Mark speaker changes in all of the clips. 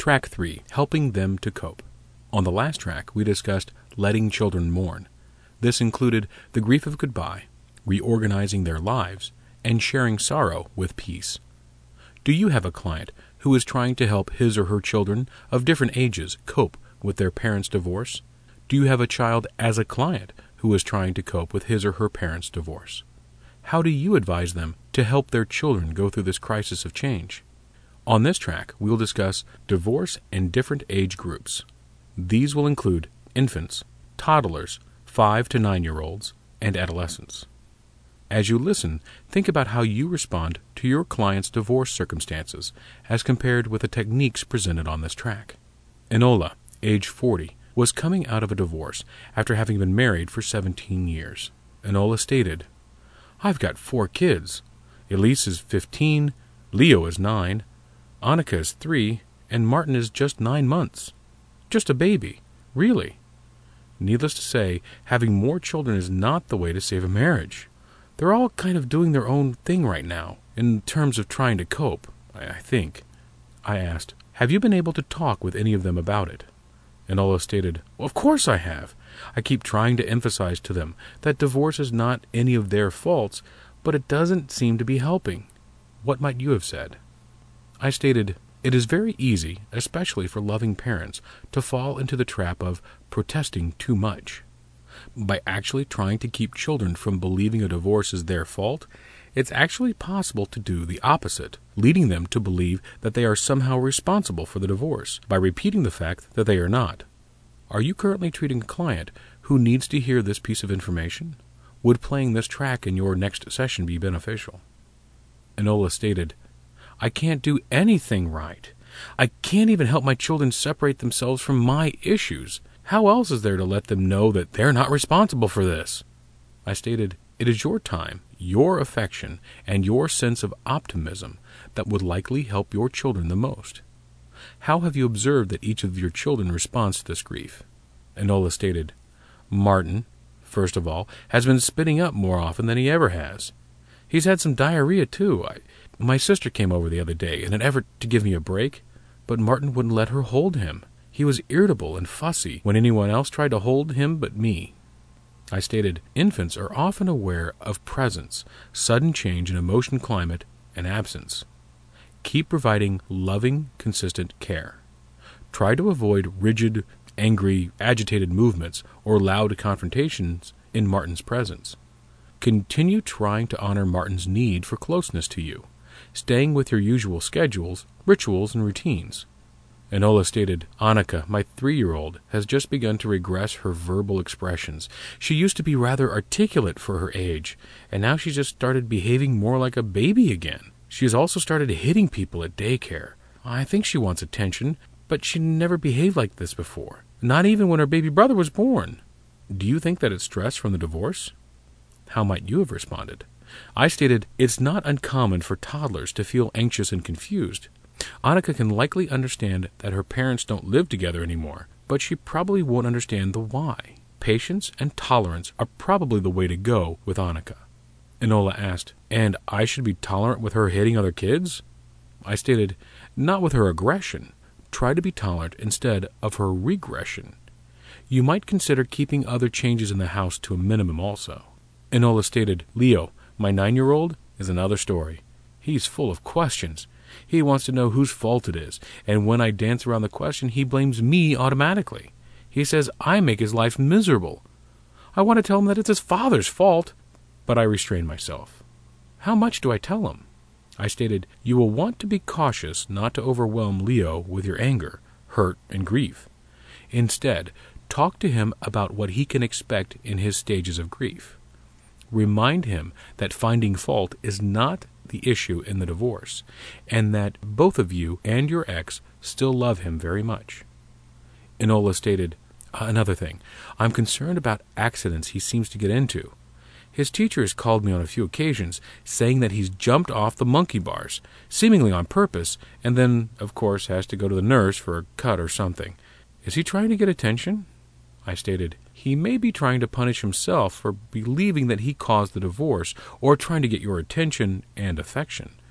Speaker 1: Track 3, Helping Them to Cope. On the last track, we discussed letting children mourn. This included the grief of goodbye, reorganizing their lives, and sharing sorrow with peace. Do you have a client who is trying to help his or her children of different ages cope with their parents' divorce? Do you have a child as a client who is trying to cope with his or her parents' divorce? How do you advise them to help their children go through this crisis of change? On this track, we'll discuss divorce in different age groups. These will include infants, toddlers, 5 to 9-year-olds, and adolescents. As you listen, think about how you respond to your client's divorce circumstances as compared with the techniques presented on this track. Enola, age 40, was coming out of a divorce after having been married for 17 years. Enola stated, "I've got 4 kids. Elise is 15, Leo is 9, Annika is 3, and Martin is just 9 months. Just a baby. Really." Needless to say, having more children is not the way to save a marriage. They're all kind of doing their own thing right now, in terms of trying to cope, I think. I asked, "Have you been able to talk with any of them about it?" Enola stated, "Well, of course I have. I keep trying to emphasize to them that divorce is not any of their faults, but it doesn't seem to be helping. What might you have said?" I stated, "It is very easy, especially for loving parents, to fall into the trap of protesting too much. By actually trying to keep children from believing a divorce is their fault, it's actually possible to do the opposite, leading them to believe that they are somehow responsible for the divorce, by repeating the fact that they are not. Are you currently treating a client who needs to hear this piece of information? Would playing this track in your next session be beneficial?" Enola stated, "I can't do anything right. I can't even help my children separate themselves from my issues. How else is there to let them know that they're not responsible for this?" I stated, "It is your time, your affection, and your sense of optimism that would likely help your children the most. How have you observed that each of your children responds to this grief?" Enola stated, "Martin, first of all, has been spitting up more often than he ever has. He's had some diarrhea, too. My sister came over the other day in an effort to give me a break, but Martin wouldn't let her hold him. He was irritable and fussy when anyone else tried to hold him but me." I stated, "Infants are often aware of presence, sudden change in emotion climate, and absence. Keep providing loving, consistent care. Try to avoid rigid, angry, agitated movements or loud confrontations in Martin's presence. Continue trying to honor Martin's need for closeness to you, staying with your usual schedules, rituals, and routines." Enola stated, "Annika, my 3-year-old, has just begun to regress her verbal expressions. She used to be rather articulate for her age, and now she's just started behaving more like a baby again. She has also started hitting people at daycare. I think she wants attention, but she never behaved like this before, not even when her baby brother was born. Do you think that it's stress from the divorce?" How might you have responded? I stated, "It's not uncommon for toddlers to feel anxious and confused. Annika can likely understand that her parents don't live together anymore, but she probably won't understand the why. Patience and tolerance are probably the way to go with Annika." Enola asked, "And I should be tolerant with her hitting other kids?" I stated, "Not with her aggression. Try to be tolerant instead of her regression. You might consider keeping other changes in the house to a minimum also." Enola stated, "Leo, my 9-year-old, is another story. He's full of questions. He wants to know whose fault it is, and when I dance around the question, he blames me automatically. He says I make his life miserable. I want to tell him that it's his father's fault, but I restrain myself. How much do I tell him?" I stated, "You will want to be cautious not to overwhelm Leo with your anger, hurt, and grief. Instead, talk to him about what he can expect in his stages of grief. Remind him that finding fault is not the issue in the divorce, and that both of you and your ex still love him very much." Enola stated, "Another thing, I'm concerned about accidents he seems to get into. His teacher has called me on a few occasions, saying that he's jumped off the monkey bars, seemingly on purpose, and then, of course, has to go to the nurse for a cut or something. Is he trying to get attention?" I stated, "He may be trying to punish himself for believing that he caused the divorce, or trying to get your attention and affection.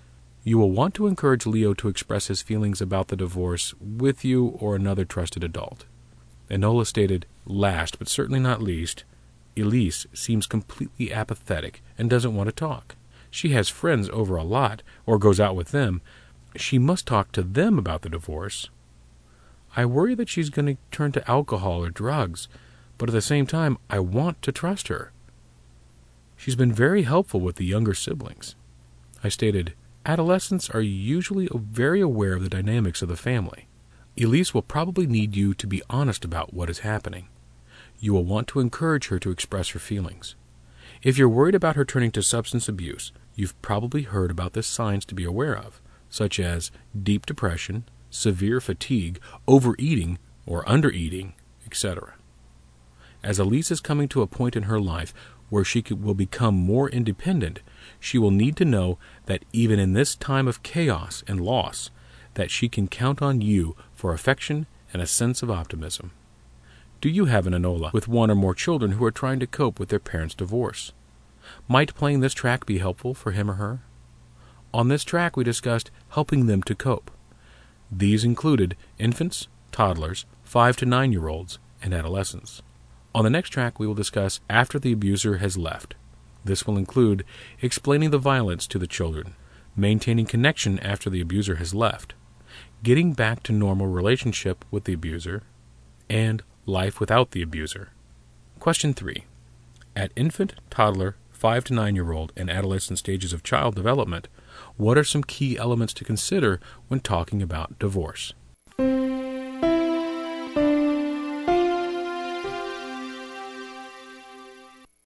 Speaker 1: You will want to encourage Leo to express his feelings about the divorce with you or another trusted adult. Enola stated, last but certainly not least, Elise seems completely apathetic and doesn't want to talk. She has friends over a lot, or goes out with them. She must talk to them about the divorce. I worry that she's going to turn to alcohol or drugs, but at the same time, I want to trust her. She's been very helpful with the younger siblings. I stated, adolescents are usually very aware of the dynamics of the family. Elise will probably need you to be honest about what is happening. You will want to encourage her to express her feelings. If you're worried about her turning to substance abuse, you've probably heard about the signs to be aware of, such as deep depression, severe fatigue, overeating or undereating, etc. As Elise is coming to a point in her life where she will become more independent, she will need to know that even in this time of chaos and loss, that she can count on you for affection and a sense of optimism. Do you have an Enola with one or more children who are trying to cope with their parents' divorce? Might playing this track be helpful for him or her? On this track we discussed helping them to cope. These included infants, toddlers, 5 to 9-year-olds, and adolescents. On the next track we will discuss after the abuser has left. This will include explaining the violence to the children, maintaining connection after the abuser has left, getting back to normal relationship with the abuser, and life without the abuser. Question 3. At infant, toddler, 5 to 9-year-old, and adolescent stages of child development, what are some key elements to consider when talking about divorce?